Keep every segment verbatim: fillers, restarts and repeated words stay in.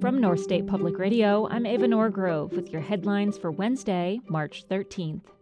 From North State Public Radio, I'm Ava Norgrove with your headlines for Wednesday, March thirteenth.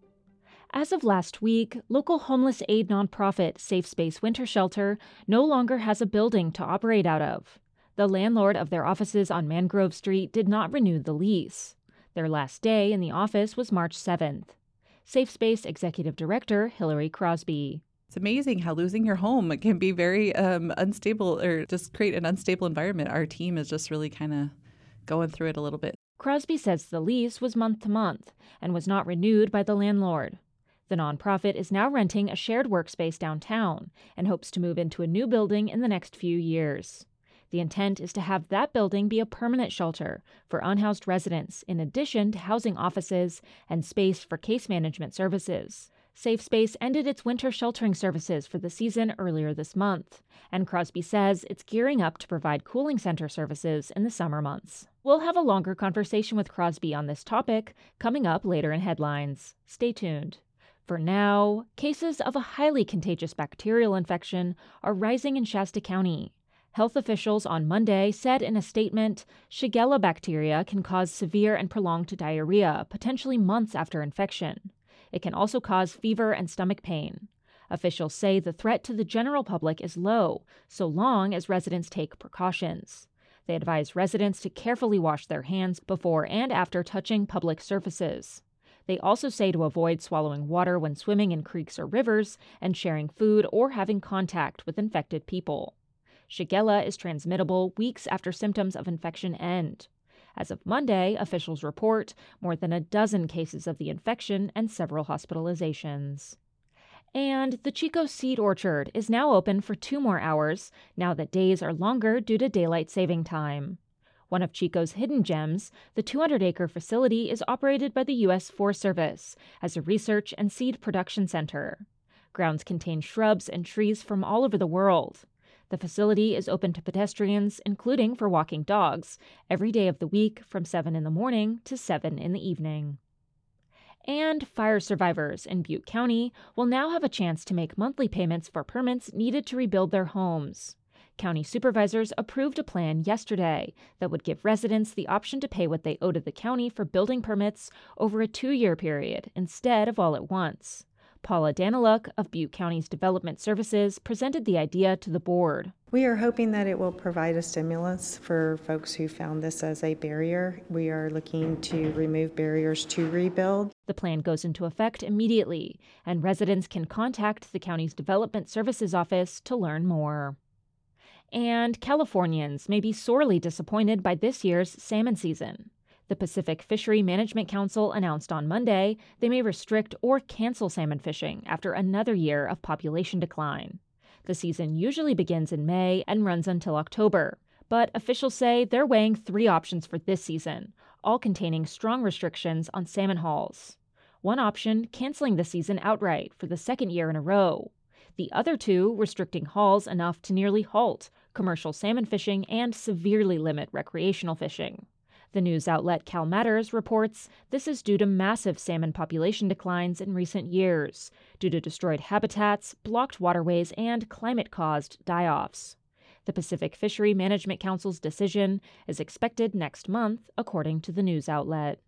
As of last week, local homeless aid nonprofit Safe Space Winter Shelter no longer has a building to operate out of. The landlord of their offices on Mangrove Street did not renew the lease. Their last day in the office was March seventh. Safe Space Executive Director Hillary Crosby. It's amazing how losing your home can be very um, unstable or just create an unstable environment. Our team is just really kind of going through it a little bit. Crosby says the lease was month to month and was not renewed by the landlord. The nonprofit is now renting a shared workspace downtown and hopes to move into a new building in the next few years. The intent is to have that building be a permanent shelter for unhoused residents, in addition to housing offices and space for case management services. Safe Space ended its winter sheltering services for the season earlier this month, and Crosby says it's gearing up to provide cooling center services in the summer months. We'll have a longer conversation with Crosby on this topic coming up later in headlines. Stay tuned. For now, cases of a highly contagious bacterial infection are rising in Shasta County. Health officials on Monday said in a statement, Shigella bacteria can cause severe and prolonged diarrhea, potentially months after infection. It can also cause fever and stomach pain. Officials say the threat to the general public is low, so long as residents take precautions. They advise residents to carefully wash their hands before and after touching public surfaces. They also say to avoid swallowing water when swimming in creeks or rivers and sharing food or having contact with infected people. Shigella is transmittable weeks after symptoms of infection end. As of Monday, officials report more than a dozen cases of the infection and several hospitalizations. And the Chico Seed Orchard is now open for two more hours, now that days are longer due to daylight saving time. One of Chico's hidden gems, the two hundred acre facility is operated by the U S Forest Service as a research and seed production center. Grounds contain shrubs and trees from all over the world. The facility is open to pedestrians, including for walking dogs, every day of the week from seven in the morning to seven in the evening. And fire survivors in Butte County will now have a chance to make monthly payments for permits needed to rebuild their homes. County supervisors approved a plan yesterday that would give residents the option to pay what they owe to the county for building permits over a two-year period instead of all at once. Paula Daniluk of Butte County's Development Services presented the idea to the board. We are hoping that it will provide a stimulus for folks who found this as a barrier. We are looking to remove barriers to rebuild. The plan goes into effect immediately, and residents can contact the county's Development Services office to learn more. And Californians may be sorely disappointed by this year's salmon season. The Pacific Fishery Management Council announced on Monday they may restrict or cancel salmon fishing after another year of population decline. The season usually begins in May and runs until October, but officials say they're weighing three options for this season, all containing strong restrictions on salmon hauls. One option, canceling the season outright for the second year in a row. The other two, restricting hauls enough to nearly halt commercial salmon fishing and severely limit recreational fishing. The news outlet CalMatters reports this is due to massive salmon population declines in recent years, due to destroyed habitats, blocked waterways, and climate-caused die-offs. The Pacific Fishery Management Council's decision is expected next month, according to the news outlet.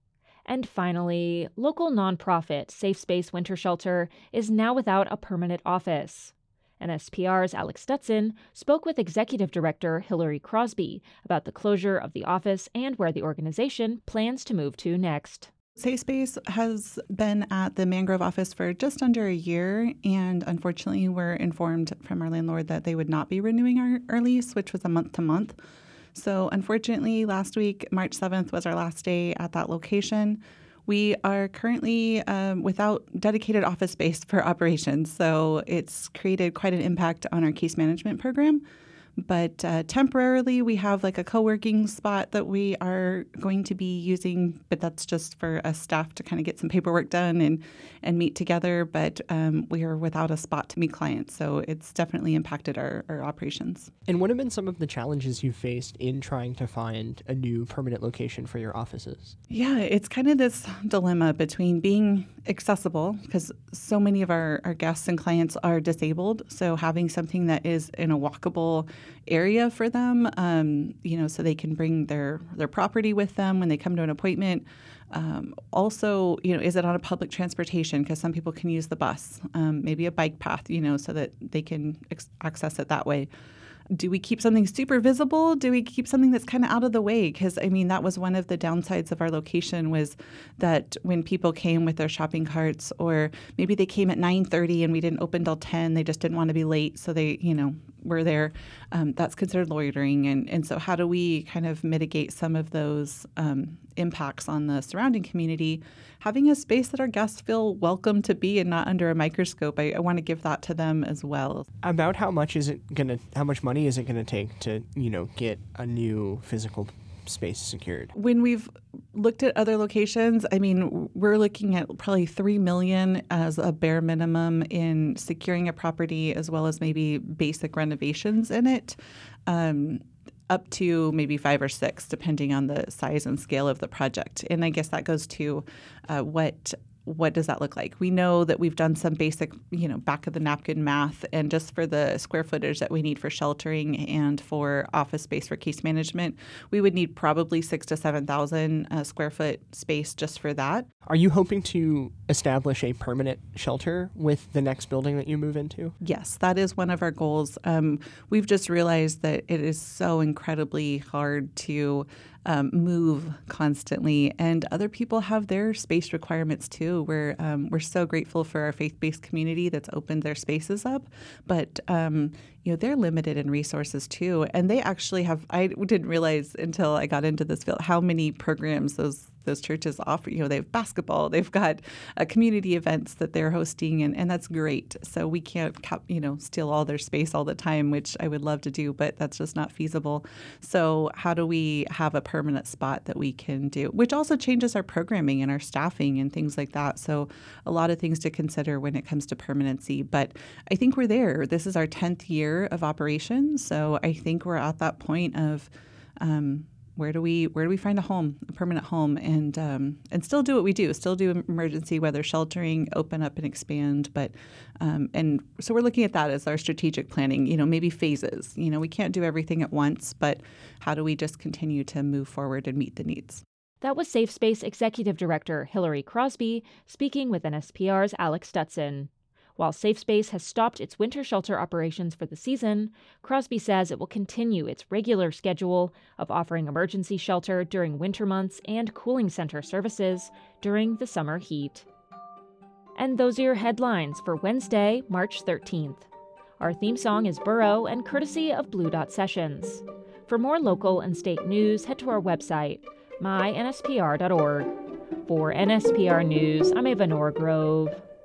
And finally, local nonprofit Safe Space Winter Shelter is now without a permanent office. N S P R's Alex Stutson spoke with Executive Director Hillary Crosby about the closure of the office and where the organization plans to move to next. Safe Space has been at the Mangrove office for just under a year, and unfortunately we're informed from our landlord that they would not be renewing our, our lease, which was a month to month. So unfortunately, last week, March seventh, was our last day at that location. We are currently um, without dedicated office space for operations, so it's created quite an impact on our case management program. But uh, temporarily, we have like a co-working spot that we are going to be using, but that's just for us staff to kind of get some paperwork done and, and meet together. But um, we are without a spot to meet clients, so it's definitely impacted our, our operations. And what have been some of the challenges you faced in trying to find a new permanent location for your offices? Yeah, it's kind of this dilemma between being accessible, because so many of our, our guests and clients are disabled, so having something that is in a walkable area for them, um, you know, so they can bring their, their property with them when they come to an appointment. Um, also, you know, is it on a public transportation? Because some people can use the bus, um, maybe a bike path, you know, so that they can ex- access it that way. Do we keep something super visible? Do we keep something that's kind of out of the way? Because, I mean, that was one of the downsides of our location was that when people came with their shopping carts, or maybe they came at nine thirty and we didn't open till ten, they just didn't want to be late, so they, you know, were there. Um, that's considered loitering. And, and so how do we kind of mitigate some of those um, impacts on the surrounding community? Having a space that our guests feel welcome to be and not under a microscope. I, I want to give that to them as well. About how much is it gonna, how much money is it gonna take to, you know, get a new physical space secured? When we've looked at other locations, I mean, we're looking at probably three million dollars as a bare minimum in securing a property, as well as maybe basic renovations in it. Um, up to maybe five or six, depending on the size and scale of the project. And I guess that goes to uh, what what does that look like? We know that we've done some basic, you know, back of the napkin math, and just for the square footage that we need for sheltering and for office space for case management, we would need probably six to seven thousand uh, square foot space just for that. Are you hoping to establish a permanent shelter with the next building that you move into? Yes, that is one of our goals. Um, we've just realized that it is so incredibly hard to um, move constantly, and other people have their space requirements too. We're um, we're so grateful for our faith-based community that's opened their spaces up, but um, you know, they're limited in resources too, and they actually have. I didn't realize until I got into this field how many programs those. those churches offer. You know, they have basketball, they've got uh, community events that they're hosting, and, and that's great. So we can't, you know, steal all their space all the time, which I would love to do, but that's just not feasible. So how do we have a permanent spot that we can do, which also changes our programming and our staffing and things like that. So a lot of things to consider when it comes to permanency, but I think we're there. This is our tenth year of operation. So I think we're at that point of, um, Where do we where do we find a home, a permanent home, and um, and still do what we do, still do emergency weather sheltering, open up and expand, but um, and so we're looking at that as our strategic planning. You know, maybe phases. You know, we can't do everything at once, but how do we just continue to move forward and meet the needs? That was Safe Space Executive Director Hillary Crosby speaking with N S P R's Alex Stutson. While Safe Space has stopped its winter shelter operations for the season, Crosby says it will continue its regular schedule of offering emergency shelter during winter months and cooling center services during the summer heat. And those are your headlines for Wednesday, March thirteenth. Our theme song is Burrow and courtesy of Blue Dot Sessions. For more local and state news, head to our website, my N S P R dot org. For N S P R News, I'm Eva Norgrove.